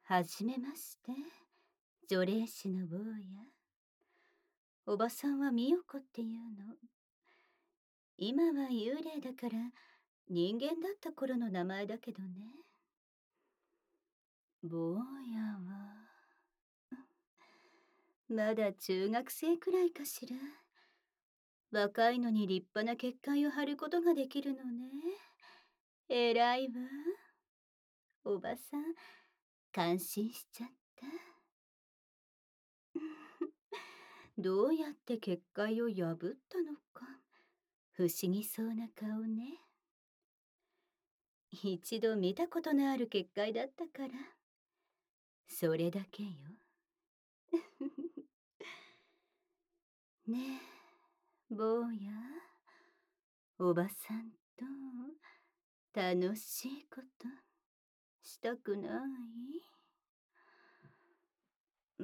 はじめまして、除霊師の坊や。おばさんはみよこっていうの。今は幽霊だから人間だった頃の名前だけどね。坊やは、まだ中学生くらいかしら。若いのに立派な結界を張ることができるのね。偉いわ。おばさん、感心しちゃった。どうやって結界を破ったのか。不思議そうな顔ね。一度見たことのある結界だったから。それだけよ。ねえ、坊や。おばさんと楽しいことしたくない？うん。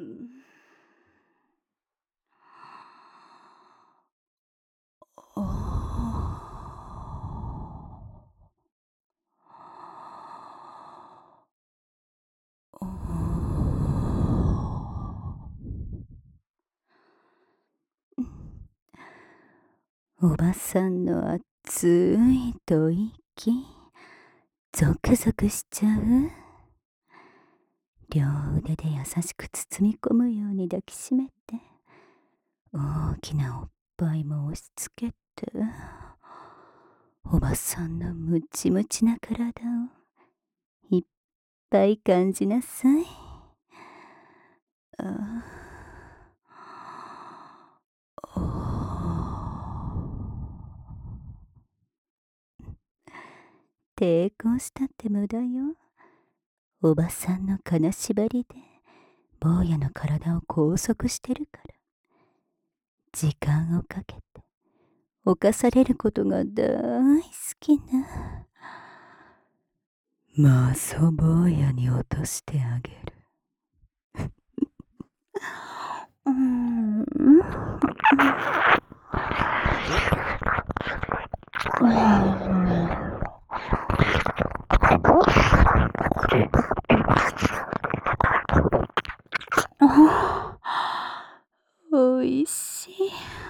おばさんの熱い吐息、ゾクゾクしちゃう。両腕で優しく包み込むように抱きしめて、大きなおっぱいも押し付けて、おばさんのムチムチな体をいっぱい感じなさい。抵抗したって無駄よ。おばさんの金縛りで坊やの体を拘束してるから。時間をかけて犯されることが大好きなマソ坊やに落としてあげる。うん。おいしい。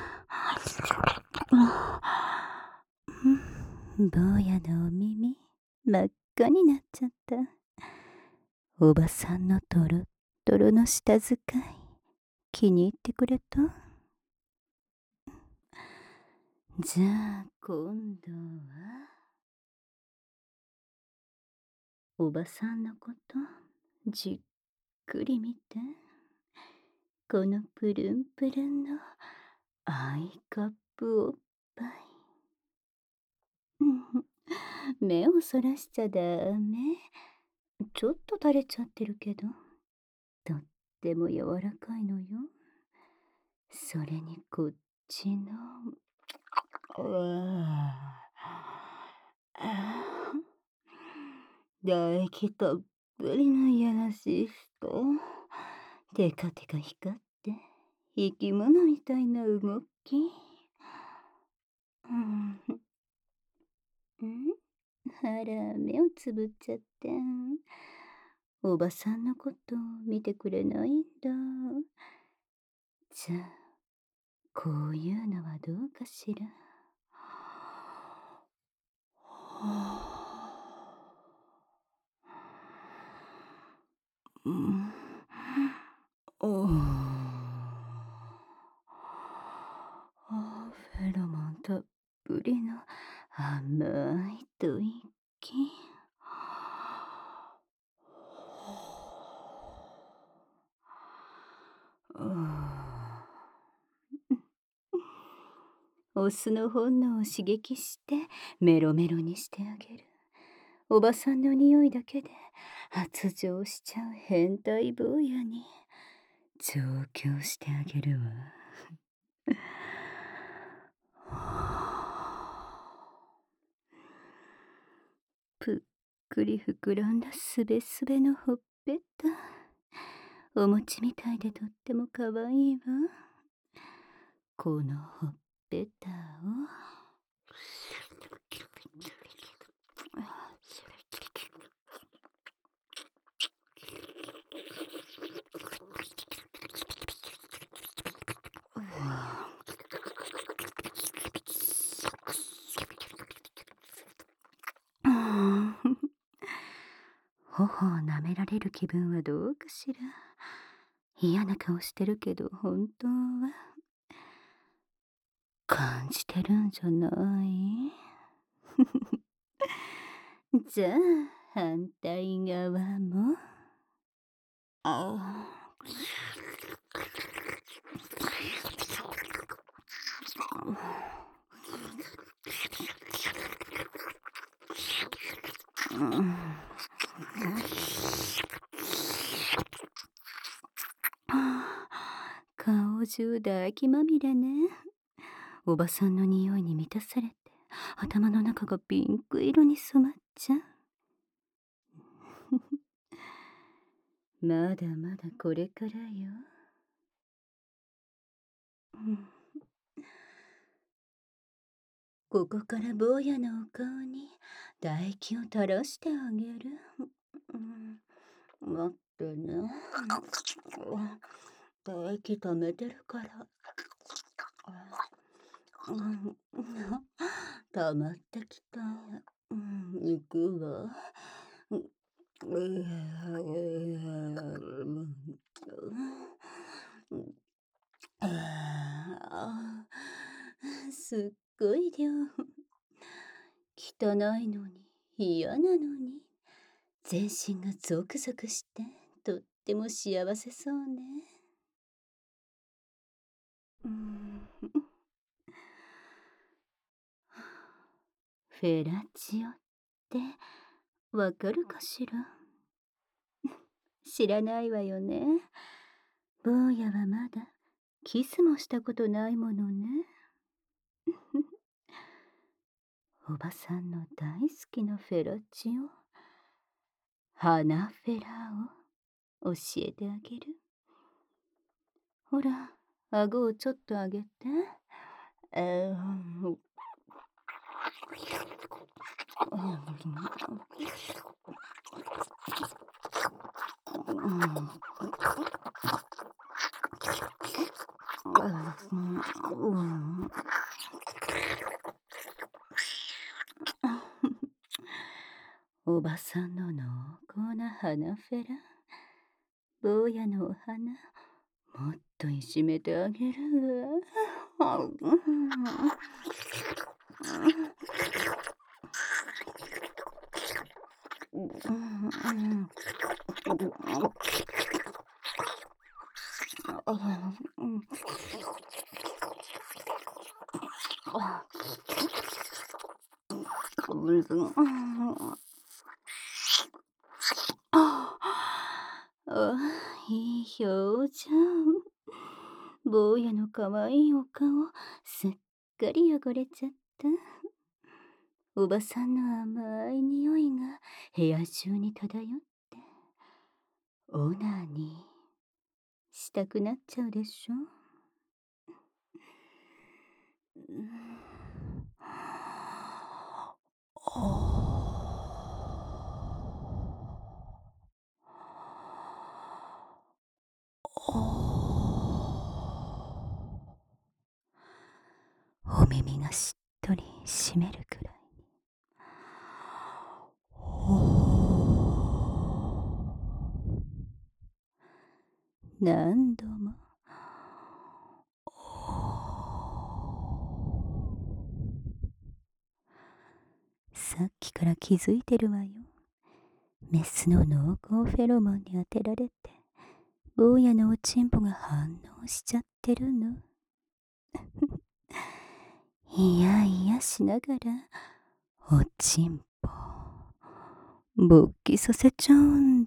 坊やのお耳真っ赤になっちゃった。おばさんのトロットロの舌使い気に入ってくれた？じゃあ今度はおばさんのことじっくり見て。このプルンプルンのアイカップおっぱい。目をそらしちゃダメ。ちょっと垂れちゃってるけど、とっても柔らかいのよ。それにこっちの、唾液たっぷりのいやらしい人。テカテカ光って生き物みたいな動き。あら、目をつぶっちゃって。おばさんのこと見てくれないんだ。じゃあ、こういうのはどうかしら。うん。おフェロモンたっぷりの甘い吐息。オスの本能を刺激してメロメロにしてあげる。おばさんの匂いだけで発情しちゃう変態坊やに調教してあげるわ。ぷっくり膨らんだすべすべのほっぺた。お餅みたいでとってもかわいいわ。このほっぺたを頬を舐められる気分はどうかしら。嫌な顔してるけど本当は感じてるんじゃない？じゃあ反対側も。あ顔中唾液まみれね。おばさんの匂いに満たされて頭の中がピンク色に染まっちゃう。まだまだこれからよ。ここから坊やのお顔に唾液を垂らしてあげる。待ってね。唾液溜めてるから。溜まってきた。行くわ。すっごい量。汚いのに嫌なのに全身がゾクゾクしてとっても幸せそうね。フェラチオってわかるかしら？知らないわよね。坊やはまだキスもしたことないものね。おばさんの大好きなフェラチオ、花フェラを教えてあげる。ほら、顎をちょっと上げて。おばさんの濃厚な花フェラ、坊やのお花、もっといじめてあげるわ。いい表情。坊やのかわいいお顔、すっかり汚れちゃった。おばさんの甘い匂いが部屋中に漂って、オナニーしたくなっちゃうでしょ。お耳がしっとり締めるくらいに。何度も。さっきから気づいてるわよ。メスの濃厚フェロモンに当てられて、坊やのおちんぽが反応しちゃってるの。いやいやしながら、おちんぽ、勃起させちゃうんだ。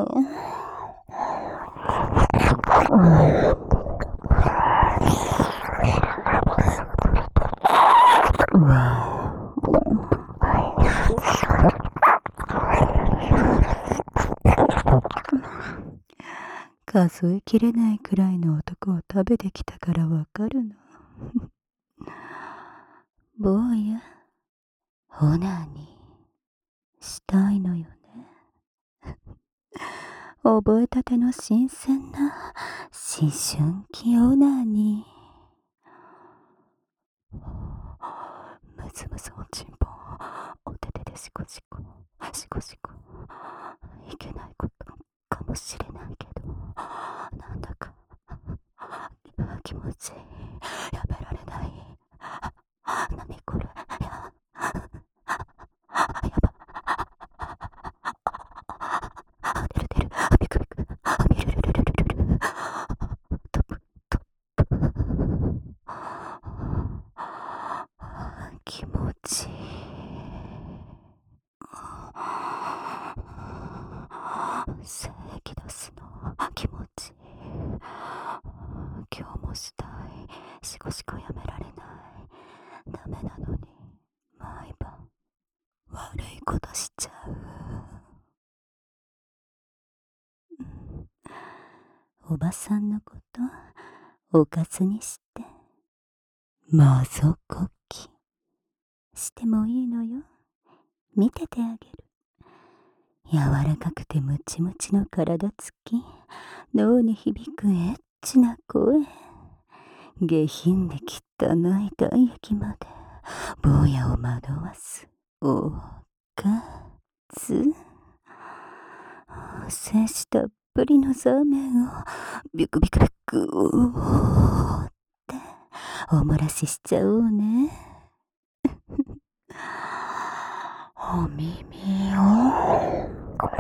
数えきれないくらいの男を食べてきたからわかるの。坊や、オナニーしたいのよね。覚えたての新鮮な思春期オナニー。むずむずおちんぽ、お手手でシコシコ、シコシコ。息精液出すの気持ちいい。今日もしたい。しこしこやめられない。ダメなのに毎晩悪いことしちゃう。おばさんのことおかずにしてまぞこきしてもいいのよ。見ててあげる。柔らかくてムチムチの体つき、脳に響くエッチな声、下品で汚い体液まで坊やを惑わすおかず。精子たっぷりのザーメンをビクビクビクーってお漏らししちゃおうね。お耳を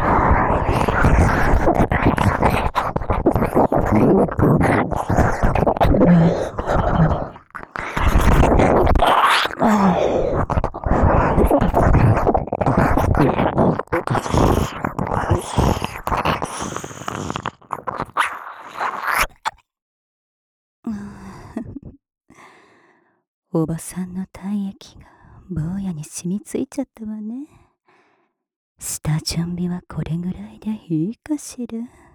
おばさんの体液が坊やに染みついちゃったわね。下準備はこれぐらいでいいかしら。